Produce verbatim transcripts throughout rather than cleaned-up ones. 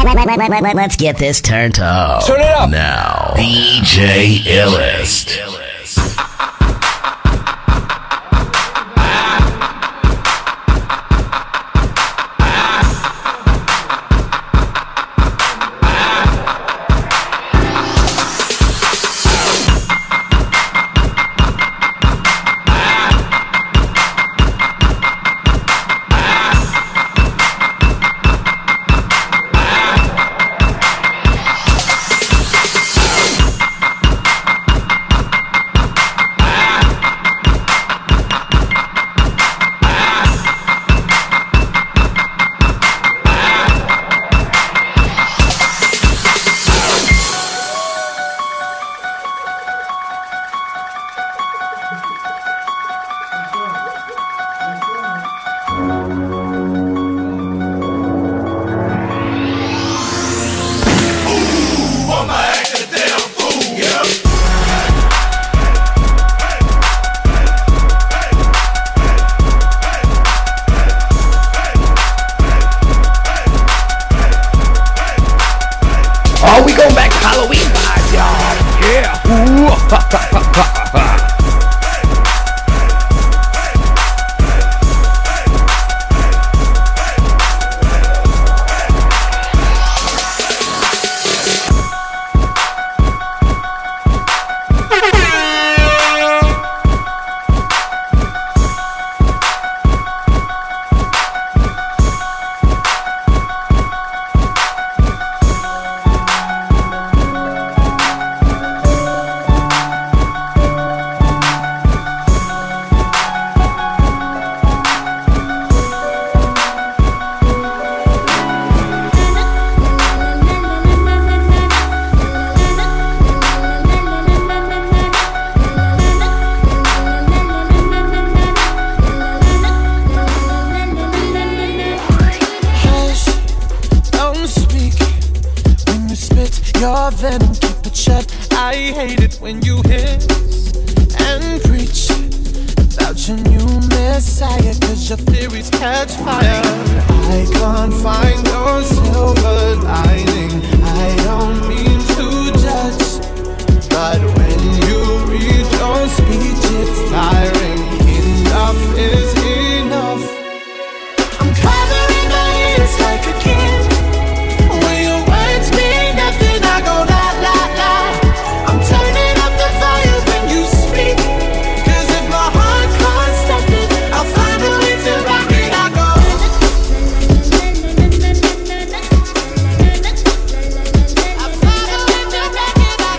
Let's get this turned up. Turn it up. Now, D J Illest. Oh, we going back to Halloween vibes, y'all. Yeah. Ooh. Ha, ha, ha, ha, ha. Venom, keep it shut. I hate it when you hiss and preach about your new messiah, cause your theories catch fire. I can't find your silver lining. I don't mean to judge, but when you read your speech, it's tiring. Enough is enough. I'm covering my ears like a kid. When your words mean nothing, I go la la la. I'm turning up the volume when you speak, cause if my heart can't stop it, I'll find a way to rock it. I go I'll find a way to rock it. I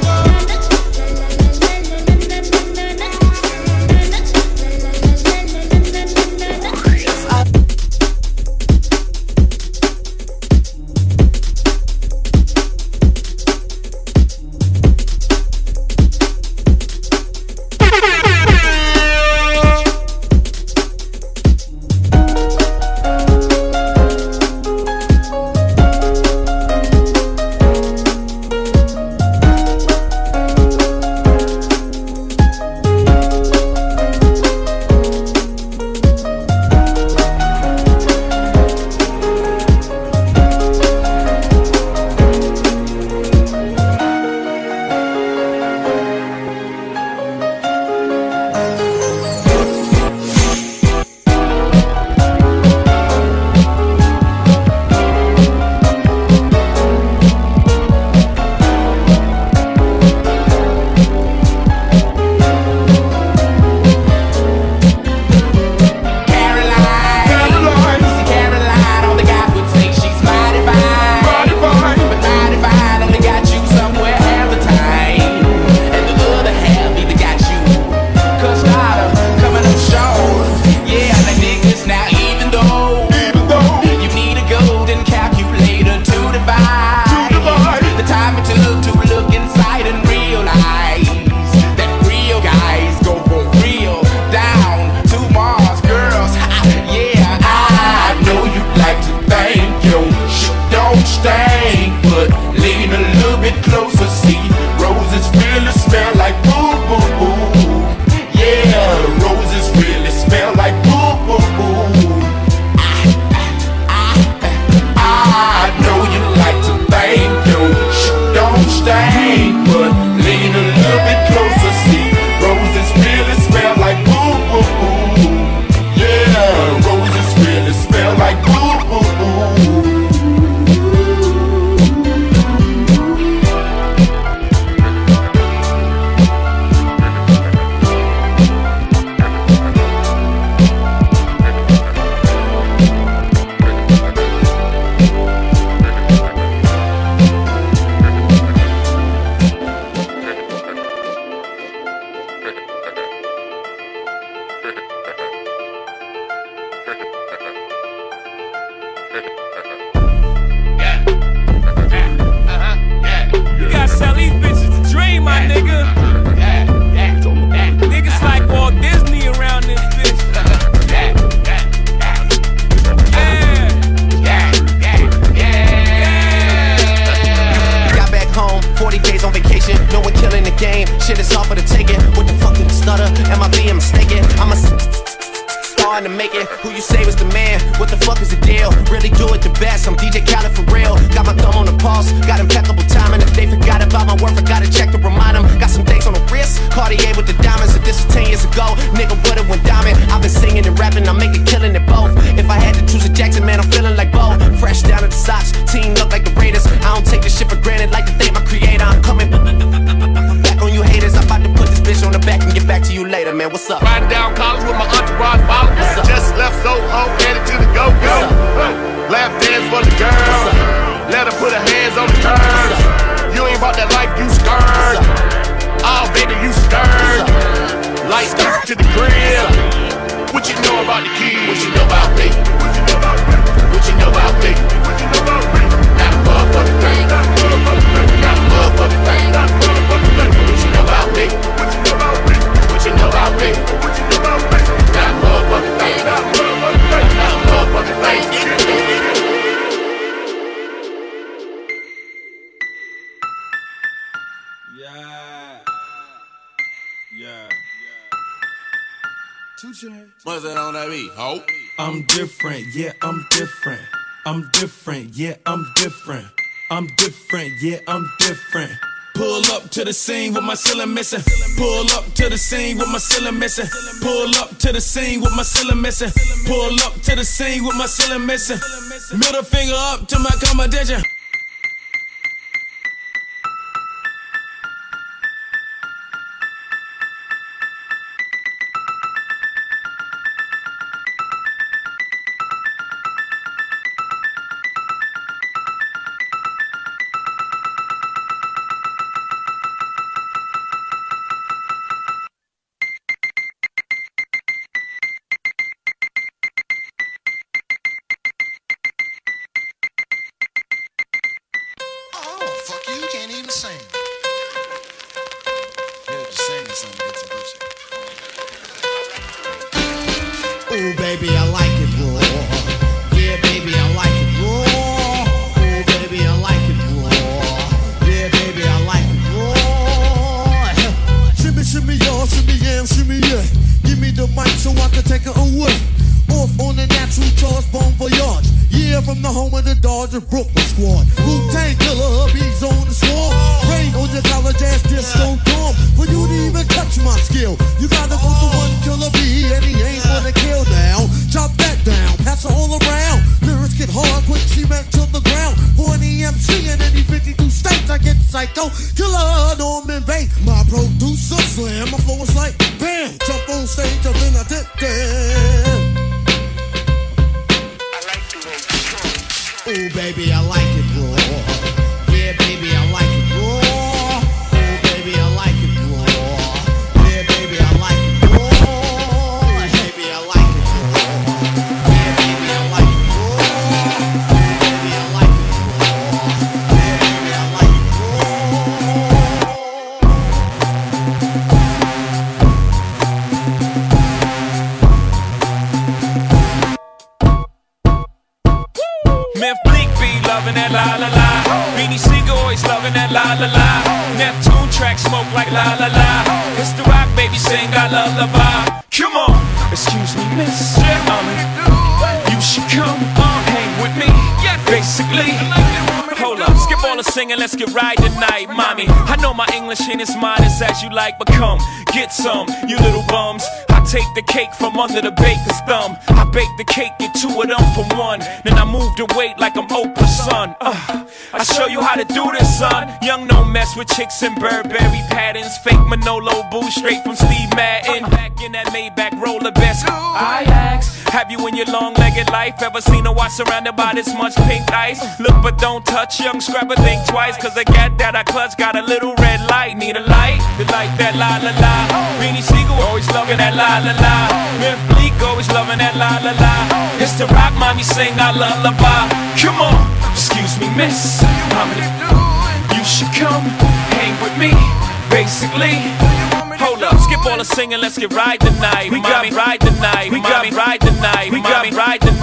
I know you like to competition. No one killing the game. Shit is all for the taking. What the fuck did I stutter? Am I being mistaken? I'm a to make it. Who you say was the man? What the fuck is the deal? Really do it the best. I'm D J Khaled for real. Got my thumb on the pulse. Got impeccable timing. If they forgot about my work, I gotta check to remind them. Got some dates on the wrist. Cartier with the diamonds. If this was ten years ago, nigga would've went diamond. I've been singing and rapping. I'm making killing it both. If I had to choose a Jackson, man, I'm feeling like Bo. Fresh down to the socks. Team look like the Raiders. I don't take this shit for granted. Like to thank my creator. I'm coming back on you haters. I'm about to put this bitch on the back and get back to you later, man. What's up? Riding down college with my entourage following. Just left Soho, headed to the go-go. Lap dance for the girl. Let her put her hands on the curves. You ain't about that life, you scared. Oh, baby, you scared. Light skirt to the crib. What you know about the kids? What you know about me? What you know about me? What you know about me? What you know about me? Not a motherfucking thing. Not a motherfucking thing. Not a motherfucking thing. What you know about me? What you know about me? What you know about me? What you know about me? Not a motherfucking thing. Not a motherfucking thing. Not a motherfucking thing. Yeah. Yeah. Two chains. What's that on that beat? Ho. I'm different, yeah, I'm different. I'm different, yeah, I'm different. I'm different, yeah, I'm different. Pull up to the scene with my ceiling missing. Pull up to the scene with my ceiling missing. Pull up to the scene with my ceiling missing. Pull up to the scene with my ceiling missing. Middle finger up to my competition. Ooh, baby, I like it raw. Yeah, baby, I like it raw. Ooh, baby, I like it raw. Yeah, baby, I like it raw. Shimmy, shimmy, y'all, shimmy, yeah, shimmy, yeah. Give me the mic so I can take it away. Off on the natural charge, bon voyage. Yeah, from the home of the Dodger Brooklyn squad. Wu-Tang Killer, hubby's on the swarm. Rain on your college ass disco dorm. For you to even touch my skill, you gotta go to one killer B, and he ain't gonna kill now. Chop that down, pass it all around. Lyrics get hard, quick cement to the ground. For any M C in any fifty-two states, I get psycho. Killer, Norman Bates, my producer slam. My flow is like bam, jump on stage, up in a dip down. Ooh, baby, I like it raw. Yeah, baby, I like it raw. Ooh, baby, I like it raw. Yeah, baby, I like it raw. Baby, I like it raw. Yeah, baby, I like it raw. Baby, I like it raw. Yeah, baby, I like it Memphis Bleak be loving that la la la. Beanie Sigel always loving that la la la. Neptune track smoke like la la la. It's the rock baby sing I lullaby. Come on, excuse me, miss. Um, you should come on, hang with me. Basically, hold up, skip all the singing, let's get right tonight, mommy. I know my English ain't as modest as you like, but come, get some, you little bums. I take the cake from under the baker's thumb. I bake the cake, get two of them for one. Then I move the weight like I'm Oprah's son. Uh, I show you how to do this, son. Young, no mess with chicks in Burberry patterns. Fake Manolo boo straight from Steve Madden. Back in that Maybach roller best. I ask, have you in your long-legged life ever seen a watch surrounded by this much pink ice? Look but don't touch, young scrapper, think twice. Cause the gat that I clutch got a little red light. Need a light, the light that la la la. Beanie Sigel always loving that la la la. Memphis Bleak always loving that la la la. It's the rock mommy sing I lullaby. Come on, excuse me miss, mommy, you should come hang with me. Basically, hold up, skip all the singing, let's get right tonight. We got ride tonight, we got ride tonight, we got ride tonight.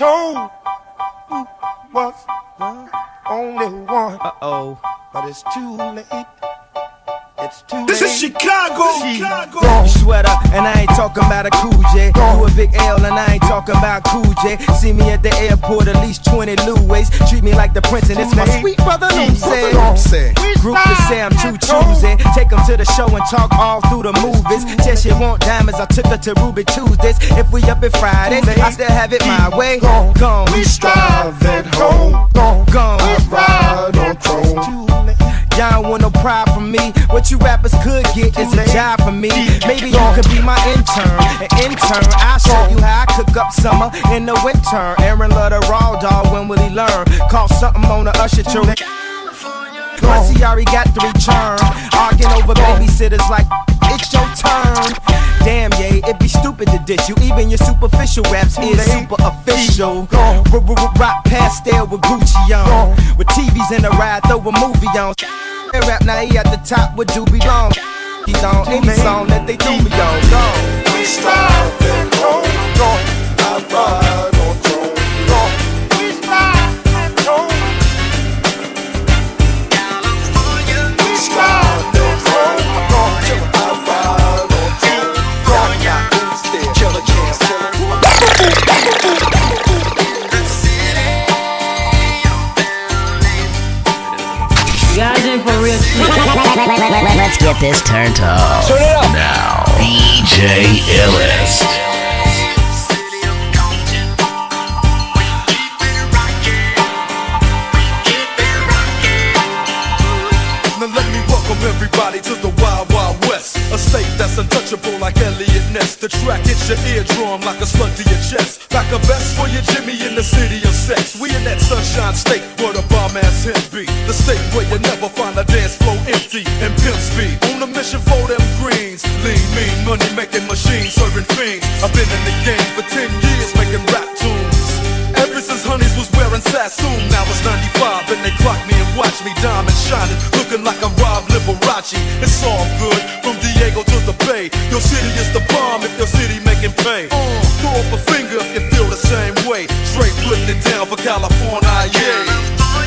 told was the only one. Uh-oh. But it's too late. It's too This late. is Chicago. Chicago. Sweater, and I ain't talking about a Cool J. You a big L, and I ain't talking about Cool J. See me at the airport, at least twenty Louis. Treat me like the prince, and it's my sweet brother Lou said. Group to say I'm too choosy. Take them to the show and talk all through the movies. Said she want diamonds, I took her to Ruby Tuesdays. If we up at Fridays, I still have it my way. Gone, we strive at home. Gone, gone, I ride on throne. Y'all want no pride from me. What you rappers could get is a job for me. Maybe you could be my intern. An intern, I'll show you how I cook up summer in the winter. Aaron love the raw dog, when will he learn? Call something on the usher tune. Plus he already got three churn. Arguing over babysitters like it's your turn. Damn, yeah, it'd be stupid to dish you. Even your superficial raps is super official. Rock pastel with Gucci on. With T Vs in the ride, throw a movie on. Rap now he at the top with Doobie Long. He's on any song that they do me on. Go. We strive and home. Go. I ride on throne. Go. We strive and home. California. We strive and home. Go. I ride on throne. Go. Who's there? Killer Jam. Guys in for real shit. Let's get this turned up. Turn it up. Now, D J Illest. Now let me welcome everybody to the Wild Wild West. A state that's untouchable like Elliot Ness. The track hits your eardrum like a slug to your chest. Pack a vest for your Jimmy in the city of sex. We in that sunshine state where the bomb ass him be. The state where you never find a dance floor empty and pimp speed. On a mission for them greens. Lean, mean, money making machines serving fiends. I've been in the game for ten years making rap tunes. Ever since Honeys was wearing Sassoon. Now it's ninety-five and they clock me and watch me diamond shining, looking like I'm Rob Liberace. It's all good from Diego to the Bay. Your city is the bomb if your city making pay. Uh, throw up a finger if you feel the same way. Straight putting it down for California, yeah.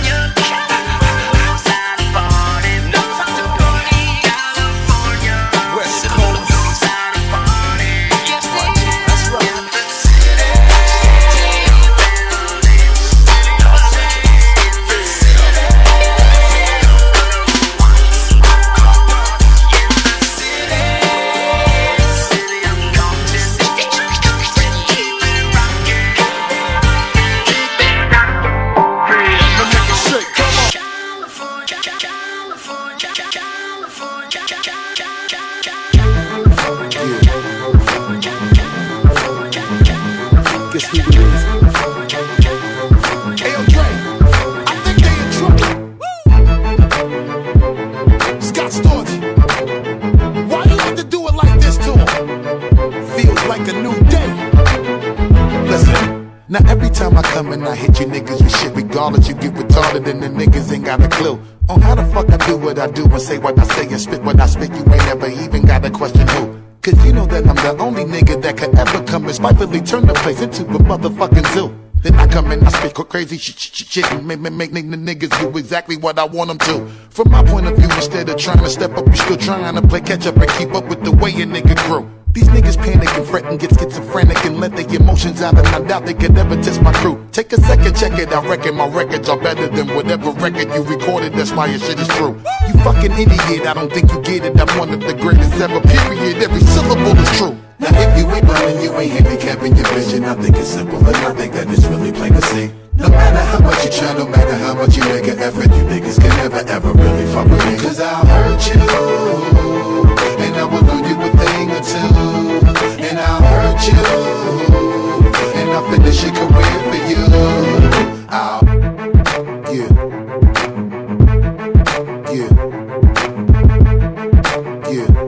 Now every time I come and I hit you niggas with shit, regardless, you get retarded and the niggas ain't got a clue on how the fuck I do what I do and say what I say and spit what I spit. You ain't never even got a question who. Cause you know that I'm the only nigga that could ever come and spitefully turn the place into a motherfucking zoo. Then I come and I spit crazy shit, shit, shit, and make, make, make niggas do exactly what I want them to. From my point of view, instead of trying to step up, you still trying to play catch up and keep up with the way a nigga grew. These niggas panic and fret and get schizophrenic and let their emotions out, and I doubt they could ever test my crew. Take a second, check it, I reckon my records are better than whatever record you recorded, that's why your shit is true. You fucking idiot, I don't think you get it, I'm one of the greatest ever, period, every syllable is true. Now if you ain't blind and you ain't handicapping your vision, I think it's simple and I think that it's really plain to see. No matter how much you try, no matter how much you make an effort, you niggas can never ever really fuck with me. Cause I'll hurt you, and I will do you a thing or two, and I'll hurt you, and I'll finish your career for you. I'll, yeah, yeah, yeah.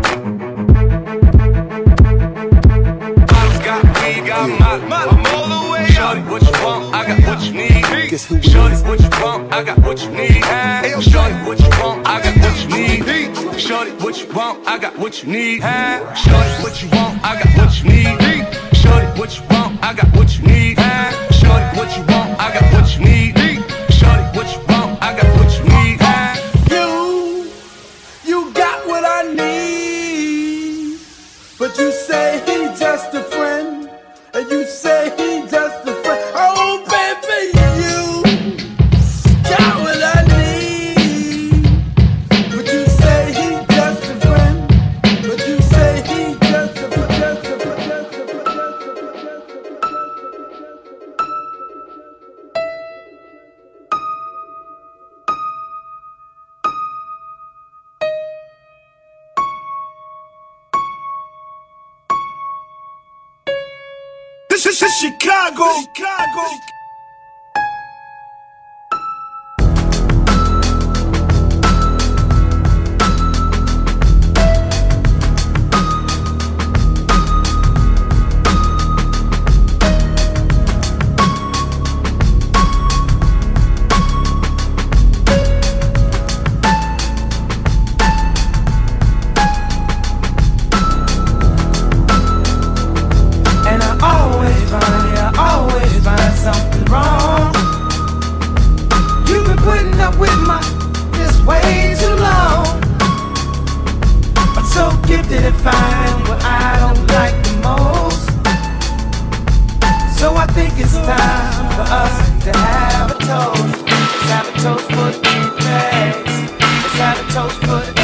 I've got, we got my, my, I'm all the way up. Shorty, what you want? I got what you need. Guess who it Shorty, is? what you want? I got what you need. Shorty, what you want? I got what you need. Shorty, what you want? I got what you need. Shorty, what you want? I got what you need. Shorty, what you want? I got what you need. Shorty, what you want? I got what you need. Shorty, what you want? I got what you need. You, you got what I need. But you say he just a friend. And you say he just a friend. Oh, baby, you got what I need. But you say he just a friend. But you say he just a friend. Just a friend. Just a friend. This is Chicago. Chicago. And I always find, yeah, I always find something wrong. You've been putting up with my this way too long. I'm so gifted at finding what I don't like the most. So I think it's time for us to have a toast. Let's have a toast for the bags. Let's have a toast for the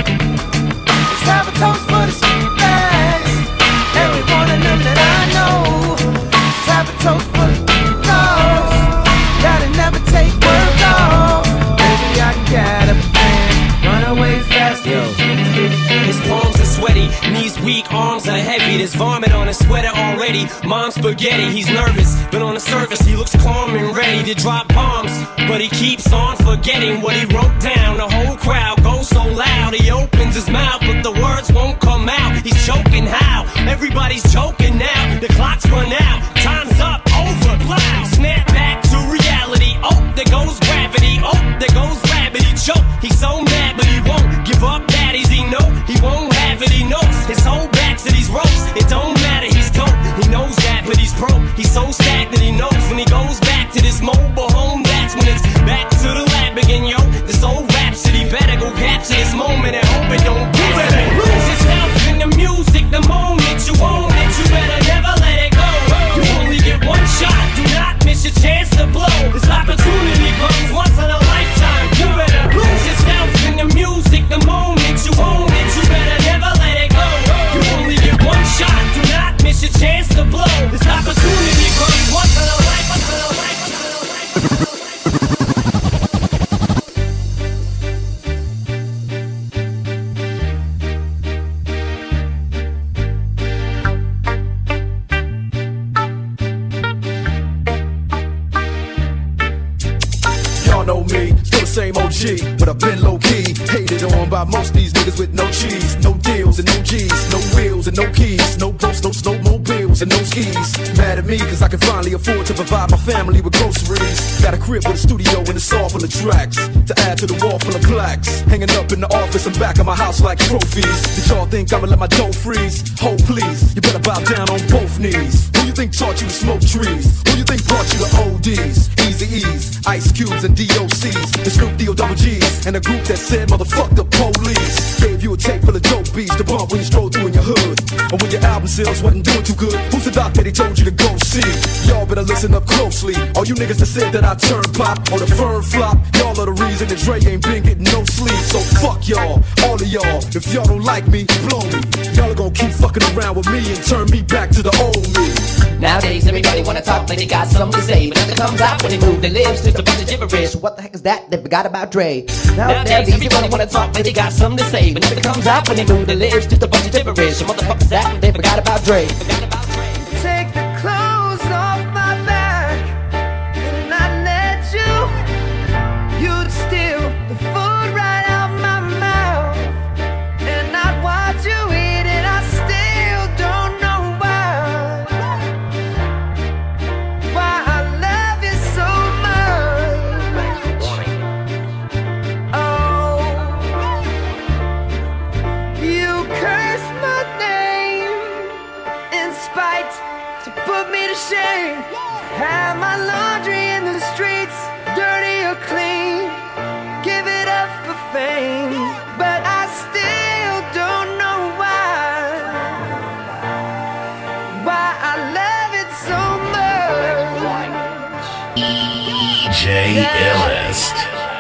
Let's have a toast for the bags. Every one of them that I know. Let's have a toast for the girls that'll never take work off. Baby, I got a plan. Run away fast, yo. His palms are sweaty, knees weak, arms are heavy. There's vomit on his sweater already. Mom's spaghetti, he's nervous, but on the surface he looks calm and ready to drop bombs. But he keeps on forgetting what he wrote down. The whole crowd goes so loud, he opens his mouth, but the words won't come out. He's choking how? Everybody's joking now. The clock's run out, time's up, over, loud. Snap back to reality. Oh, there goes gravity. Oh, there goes rabbit. He choke. He's so mad, but he won't give up. Daddies, he know he won't have it. He knows his whole back to these ropes. It don't matter. He's dope. He knows that, but he's broke. He's so stagnant. He knows when he goes back to this mobile home. That's when it's back to the lab again, yo. This old rhapsody better go capture this moment and hope it don't get it. Lose yourself in the music, the moment you own it. You better never let it go. You only get one shot. Do not miss your chance to blow. This opportunity comes once in a lifetime. You better lose yourself in the music, the moment you own it. You better never let it go. You only get one shot. Do not miss your chance to blow. This opportunity comes once in a life, once in a life, once in a life. Y'all know me, still the same O G, but I've been low-key. Hated on by most of these niggas with no cheese. No deals and no G's, no wheels and no keys. No boats, no snowmobiles and no skis. Mad at me cause I can finally afford to provide my family with groceries. Got a crib with a studio and it's all full of tracks to add to the wall full of plaques. Hanging up in the office and back of my house like trophies. Did y'all think I'ma let my dough freeze? Hold please, you better bow down on both knees. Who you think taught you to smoke trees? Who you think brought you to O Ds? Eazy-E's, Ice Cubes and D O C's, the Snoop D O double G's, and a group that said motherfuck the police. Gave you a tape full of dope beats to bump when you stroll through in your hood. And when your album sales wasn't doing too good, who's the doc that they told you to go see? Y'all better listen up closely. All you niggas that said that I turn pop or the firm flop, y'all are the reason that Dre ain't been getting no sleep. So fuck y'all, all of y'all. If y'all don't like me, blow me. Y'all are gonna keep fucking around with me and turn me back to the old me. Nowadays everybody wanna talk like they got something to say, but nothing comes out when they move their lips. Just a bunch of gibberish. What the heck is that? They forgot about Dre. Nowadays everybody wanna talk like they got something to say, but nothing comes out when they move their lips. Just a bunch of gibberish. What the fuck is that? They forgot about Dre. Take the clothes off my back and I let you. You'd steal the food right out my mouth, and I'd watch you eat it. I still don't know why. Why I love you so much. Oh, you curse my name in spite to put me to shame. Have my laundry in the streets, dirty or clean. Give it up for fame, but I still don't know why. Why I love it so much. D J Illest.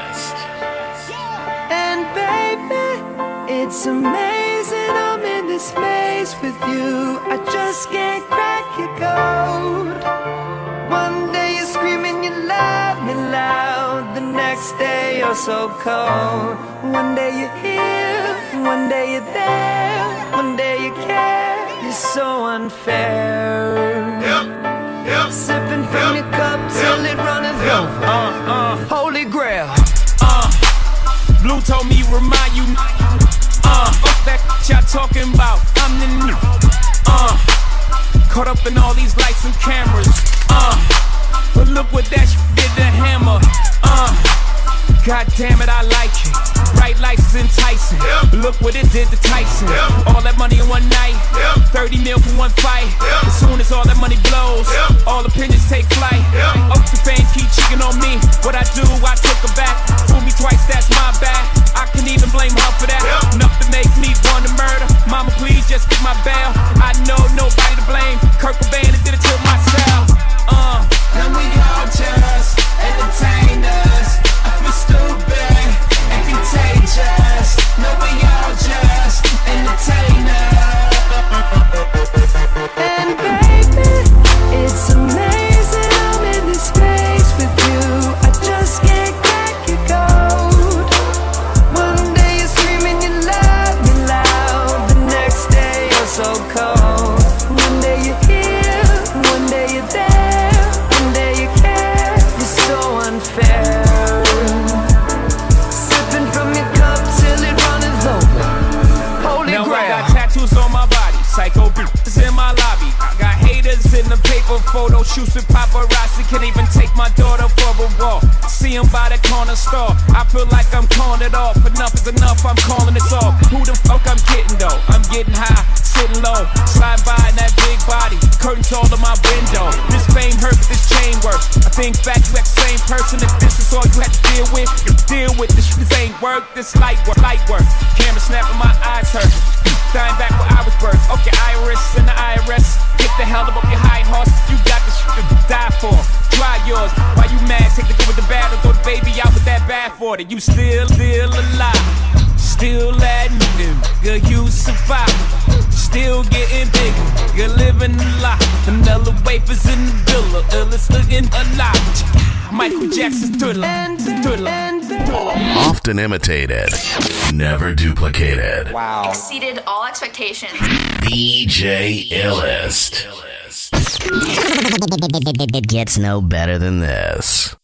And baby, it's amazing I'm in this maze with you. I just can't crack your code. One day you're screaming you love me loud, the next day you're so cold. One day you're here, one day you're there, one day you care. You're so unfair. Yep, yep. Sipping from your cup till it runneth over. Uh, uh, Holy grail. uh. Blue told me remind you. Uh, fuck that y'all talking about. I'm the new. Uh, caught up in all these lights and cameras. Uh, but look what that shit did to Hammer. Uh, God damn it, I like it. Bright lights is enticing. Yep. Look what it did to Tyson. Yep. All that money in one night. Yep. thirty mil for one fight. Yep. As soon as all that money blows, Yep. all opinions take flight. Yep. Up the fame, keep cheating on me. What I do, I take her back. Fool me twice, that's my bad. I can even blame her for that. Yep. Enough to make me want to murder. Mama, please just get my bail. I know nobody to blame. Kurt Cobain did it to myself. Uh. And we all just entertain us. I feel stupid and contagious. No, we all just entertain us. And baby, it's amazing I'm in this space with you. I just can't crack your code. One day you're screaming you love me loud, the next day you're so cold. One day you're here, one day you're there, one day you care. You're so unfair. Sipping from your cup till it runneth over. Holy Now grail. I got tattoos on my body, psycho bitches in my lobby. I got haters in the paper, photo shoots with paparazzi. Can't even take my daughter for a walk. See him by the corner store. I feel like I'm calling it off. Enough is enough, I'm calling this off. Who the fuck I'm kidding though? I'm getting high, sitting low, slide by in that big body. Curtains all in my window. This fame hurts, this chain works. I think back to that same person. If this is all you had to deal with, you deal with this. This ain't work, this light work, light work. Camera snapping, my eyes hurt. Dying back where I was birthed. Okay, Iris and the I R S. Get the hell up off your high horse. You got the shit to die for. Try yours. Why you mad? Take the good with the bad and throw the baby out with that bad for it. You still, still alive. Still admitting, girl, you survive. Still getting bigger, girl, living a lot. Vanilla wafers in the villa, illest looking alive. Michael Jackson thriller, thriller. Often imitated, never duplicated. Wow. Exceeded all expectations. D J Illest. It gets no better than this.